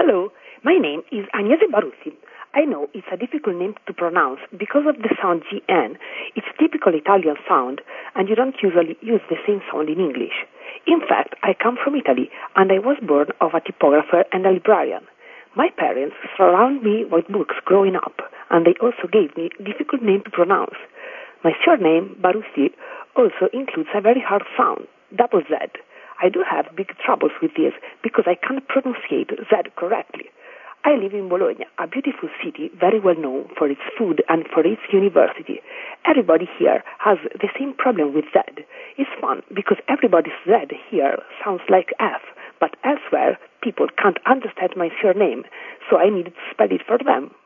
Hello, my name is Agnese Baruzzi. I know it's a difficult name to pronounce because of the sound GN. It's typical Italian sound, and you don't usually use the same sound in English. In fact, I come from Italy, and I was born of a typographer and a librarian. My parents surrounded me with books growing up, and they also gave me a difficult name to pronounce. My surname, Baruzzi, also includes a very hard sound, double Z. I do have big troubles with this because I can't pronunciate Z correctly. I live in Bologna, a beautiful city very well known for its food and for its university. Everybody here has the same problem with Z. It's fun because everybody's Z here sounds like F, but elsewhere people can't understand my surname, so I needed to spell it for them.